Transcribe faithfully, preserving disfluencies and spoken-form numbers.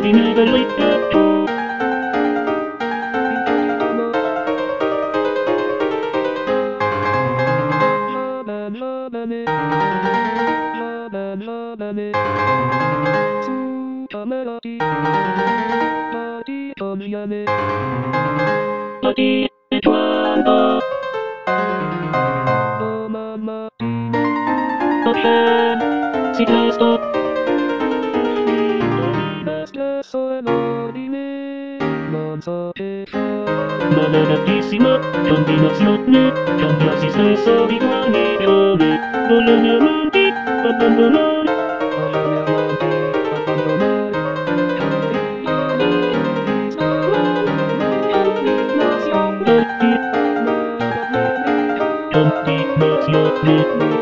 we never let that go. Party è quando ocean si presto non so che fare. Maledetissima combinazione, cambia si stesso di guarnigione. Vogliono amanti abbandonare, vogliono amanti abbandonare. Continuazione